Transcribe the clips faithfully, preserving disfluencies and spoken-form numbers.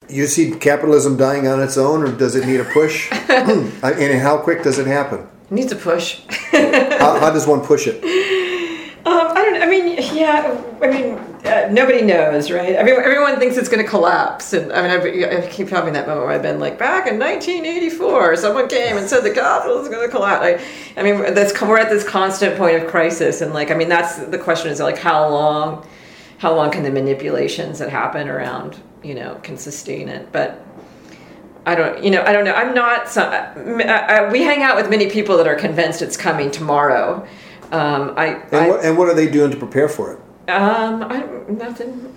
you see capitalism dying on its own, or does it need a push? And how quick does it happen? It needs a push. how, how does one push it? Um, I don't. I mean, yeah. I mean, uh, nobody knows, right? I mean, everyone thinks it's going to collapse, and I mean, I, I keep having that moment where I've been like, back in nineteen eighty-four, someone came and said the capital is going to collapse. I, I mean, that's we're at this constant point of crisis, and like, I mean, that's the question is like, how long, how long can the manipulations that happen around, you know, can sustain it? But I don't, you know, I don't know. I'm not. Some, I, I, we hang out with many people that are convinced it's coming tomorrow. Um, I, and, I what, and what are they doing to prepare for it? Um, I nothing.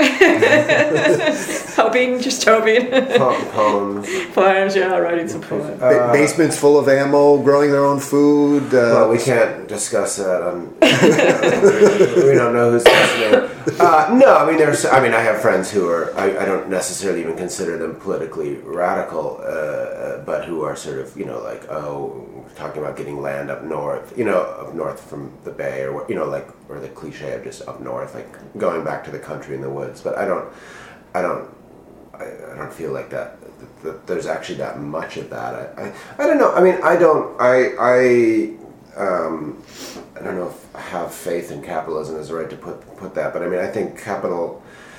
Hoping, just hoping. Poems. Poems, yeah, writing some poems. Uh, Basements full of ammo, growing their own food. Uh, well, we can't discuss that. On, we don't know who's listening. Uh, no, I mean, there's. I mean, I have friends who are. I, I don't necessarily even consider them politically radical, uh, but who are sort of, you know, like, oh, talking about getting land up north, you know, up north from the Bay, or you know, like, or the cliche of just up north, like going back to the country in the woods. But I don't, I don't, I, I don't feel like that, that, that. There's actually that much of that. I, I, I don't know. I mean, I don't. I, I, um, I don't know if I have faith in capitalism is the right to put put that. But I mean, I think capital.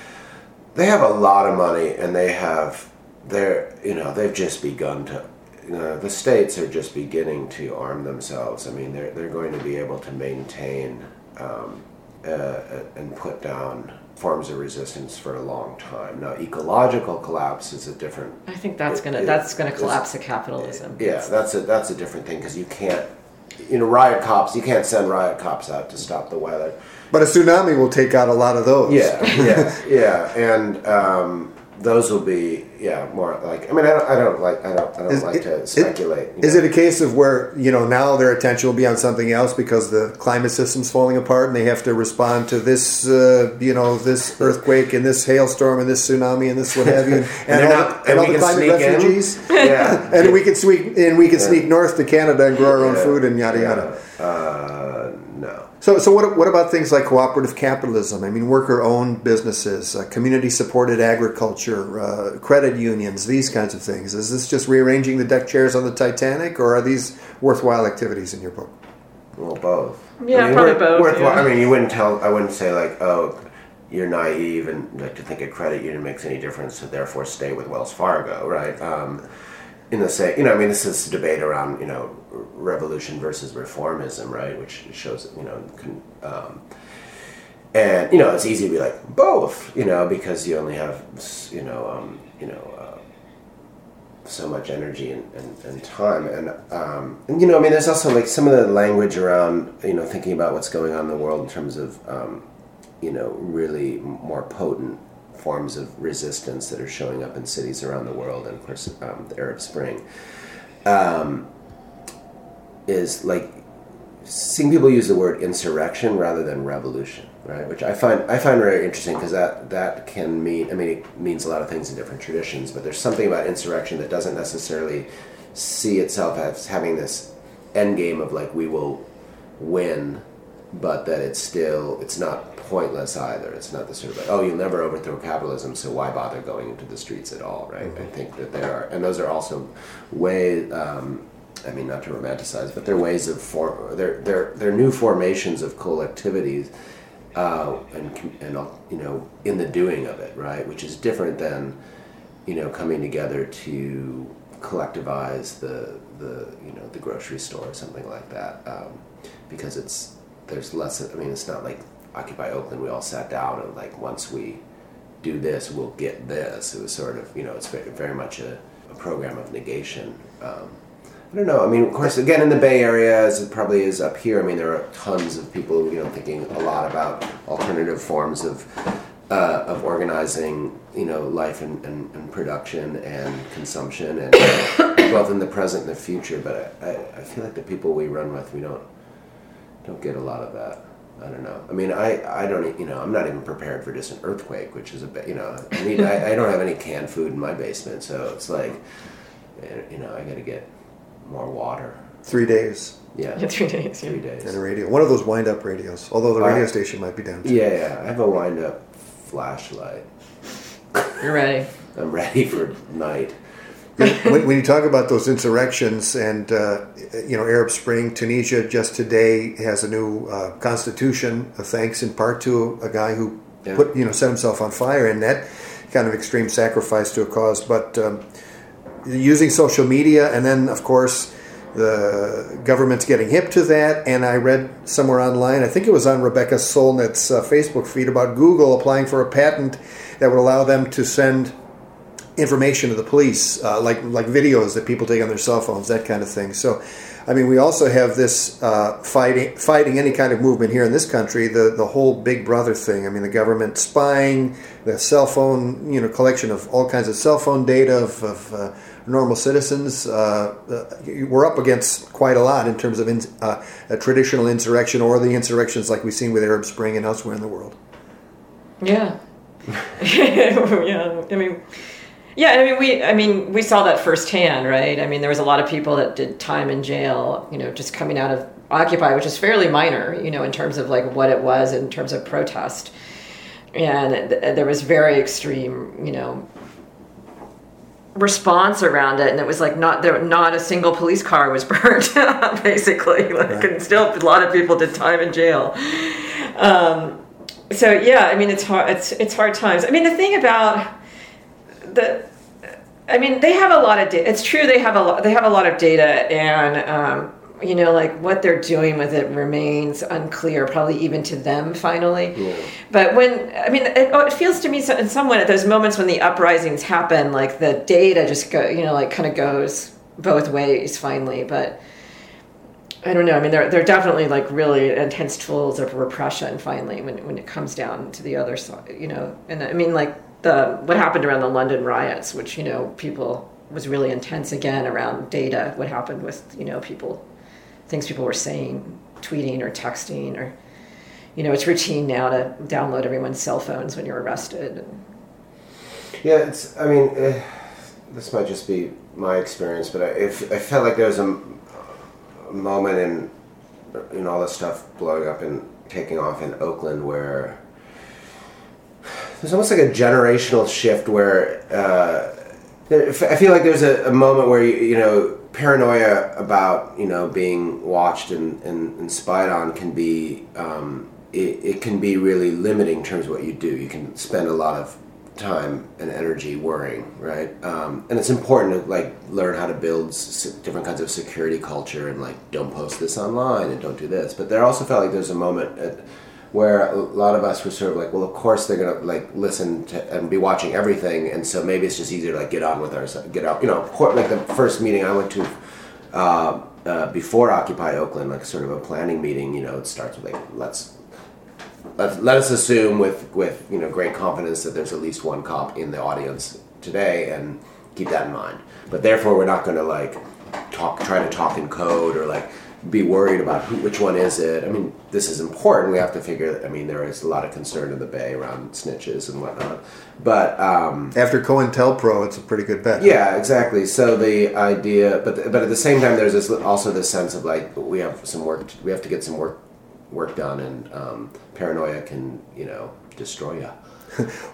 They have a lot of money, and they have. They're, you know, they've just begun to. You know, the states are just beginning to arm themselves. I mean, they're they're going to be able to maintain um, uh, and put down forms of resistance for a long time. Now, ecological collapse is a different. I think that's it, gonna it, that's gonna collapse the capitalism. Yeah, that's a that's a different thing because you can't, you know, riot cops. You can't send riot cops out to stop the weather. But a tsunami will take out a lot of those. Yeah, yeah, yeah, and. Um, Those will be, yeah, more like. I mean, I don't, I don't like, I don't, I don't is, like it, to speculate. It, is it a case of where, you know, now their attention will be on something else because the climate system's falling apart and they have to respond to this, uh, you know, this earthquake and this hailstorm and this tsunami and this what have you, and, and, and all, not, the, and all the climate refugees, yeah, and we can sneak and we can yeah. sneak north to Canada and grow our own yeah. food and yada yada. Yeah. Uh, no. So, so what? What about things like cooperative capitalism? I mean, worker-owned businesses, uh, community-supported agriculture, uh, credit unions, these kinds of things. Is this just rearranging the deck chairs on the Titanic, or are these worthwhile activities in your book? Well, both. Yeah, I mean, probably worth, both. Worthwhile. Yeah. I mean, you wouldn't tell. I wouldn't say like, oh, you're naive and like to think a credit union makes any difference, so therefore stay with Wells Fargo, right? Um, in the say, you know, I mean, this is a debate around, you know, revolution versus reformism, right? Which shows, you know, can, um, and you know, it's easy to be like both, you know, because you only have, you know, um, you know, uh, so much energy and, and, and time, and um, and you know, I mean, there's also like some of the language around, you know, thinking about what's going on in the world in terms of, um, you know, really more potent forms of resistance that are showing up in cities around the world, and of course um, the Arab Spring um, is like seeing people use the word insurrection rather than revolution, right? Which I find I find very interesting because that that can mean, I mean, it means a lot of things in different traditions, but there's something about insurrection that doesn't necessarily see itself as having this end game of like we will win, but that it's still, it's not pointless either. It's not the sort of like, oh, you'll never overthrow capitalism, so why bother going into the streets at all, right? Mm-hmm. I think that there are, and those are also ways, um, I mean, not to romanticize, but they're ways of, form, they're, they're, they're new formations of collectivities uh, and, and, you know, in the doing of it, right? Which is different than, you know, coming together to collectivize the, the you know, the grocery store or something like that, um, because it's, there's less, I mean, it's not like Occupy Oakland, we all sat down and like, once we do this, we'll get this. It was sort of, you know, it's very, very much a, a program of negation. Um, I don't know. I mean, of course, again, in the Bay Area, as it probably is up here, I mean, there are tons of people, you know, thinking a lot about alternative forms of uh, of organizing, you know, life and, and, and production and consumption, and both in the present and the future. But I, I, I feel like the people we run with, we don't don't get a lot of that. I don't know. I mean, I, I don't, you know, I'm not even prepared for just an earthquake, which is a bit, you know, I mean, I, I don't have any canned food in my basement, so it's like, you know, I got to get more water. Three days. Yeah. yeah three days. Three days. And a radio. One of those wind-up radios, although the radio I, station might be down too. Yeah, yeah. I have a wind-up flashlight. You're ready. I'm ready for night. when, when you talk about those insurrections and uh, you know, Arab Spring, Tunisia just today has a new uh, constitution, uh, thanks in part to a guy who yeah. put you know set himself on fire, and that kind of extreme sacrifice to a cause. But um, using social media, and then of course the government's getting hip to that. And I read somewhere online, I think it was on Rebecca Solnit's uh, Facebook feed, about Google applying for a patent that would allow them to send information to the police, uh, like like videos that people take on their cell phones, that kind of thing. So, I mean, we also have this uh, fighting fighting any kind of movement here in this country. The the whole Big Brother thing. I mean, the government spying, the cell phone, you know, collection of all kinds of cell phone data of, of uh, normal citizens. Uh, uh, we're up against quite a lot in terms of in, uh, a traditional insurrection or the insurrections like we've seen with Arab Spring and elsewhere in the world. Yeah. yeah. I mean. Yeah, I mean, we, I mean, we saw that firsthand, right? I mean, there was a lot of people that did time in jail, you know, just coming out of Occupy, which is fairly minor, you know, in terms of like what it was in terms of protest. And th- there was very extreme, you know, response around it. And it was like not there, not a single police car was burned, basically. Like, right. And still a lot of people did time in jail. Um, so, yeah, I mean, it's hard, it's, it's hard times. I mean, the thing about... The, I mean, they have a lot of data. It's true they have a lot. They have a lot of data, and um, you know, like what they're doing with it remains unclear, probably even to them finally. Yeah. But when I mean, it, it feels to me so, in some way at those moments when the uprisings happen, like the data just go, you know, like kind of goes both ways finally. But I don't know. I mean, they're they're definitely like really intense tools of repression finally when when it comes down to the other side, you know. And I mean, like. The, what happened around the London riots, which, you know, people was really intense again around data, what happened with, you know, people, things people were saying, tweeting or texting, or, you know, it's routine now to download everyone's cell phones when you're arrested. Yeah, it's, I mean, uh, this might just be my experience, but I, if, I felt like there was a, a moment in, in all this stuff blowing up and taking off in Oakland where there's almost like a generational shift where uh, I feel like there's a, a moment where, you, you know, paranoia about, you know, being watched and, and, and spied on can be, um, it, it can be really limiting in terms of what you do. You can spend a lot of time and energy worrying, right? Um, and it's important to, like, learn how to build s- different kinds of security culture and, like, don't post this online and don't do this. But there also felt like there's a moment at where a lot of us were sort of like, well, of course they're gonna like listen to and be watching everything, and so maybe it's just easier to like get on with ours, get out. You know, like the first meeting I went to uh, uh, before Occupy Oakland, like sort of a planning meeting. You know, it starts with like let's let let us assume with with you know great confidence that there's at least one cop in the audience today, and keep that in mind. But therefore, we're not going to like talk, try to talk in code or like. Be worried about who, which one is it. I mean, this is important. We have to figure. I mean, there is a lot of concern in the Bay around snitches and whatnot. But um, after COINTELPRO, it's a pretty good bet. Yeah, exactly. So the idea, but but at the same time, there's this also this sense of like we have some work. We have to get some work work done, and um, paranoia can you know destroy you.